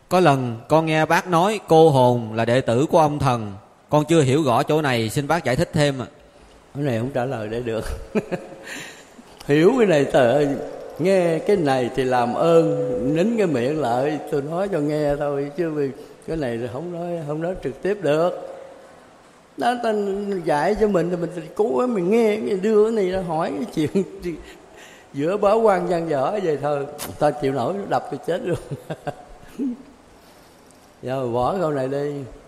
Có lần con nghe bác nói cô hồn là đệ tử của ông thần. Con chưa hiểu rõ chỗ này, xin bác giải thích thêm ạ. Cái này không trả lời để được. Hiểu cái này trời ơi, nghe cái này thì làm ơn nín cái miệng lại, tôi nói cho nghe thôi, chứ vì cái này thì không nói trực tiếp được. Đó, ta dạy cho mình thì mình cố gắng mình nghe, đưa cái này ra hỏi cái chuyện giữa báo quan văn vở vậy thôi, ta chịu nổi đập tôi chết luôn. Giờ bỏ câu này đi.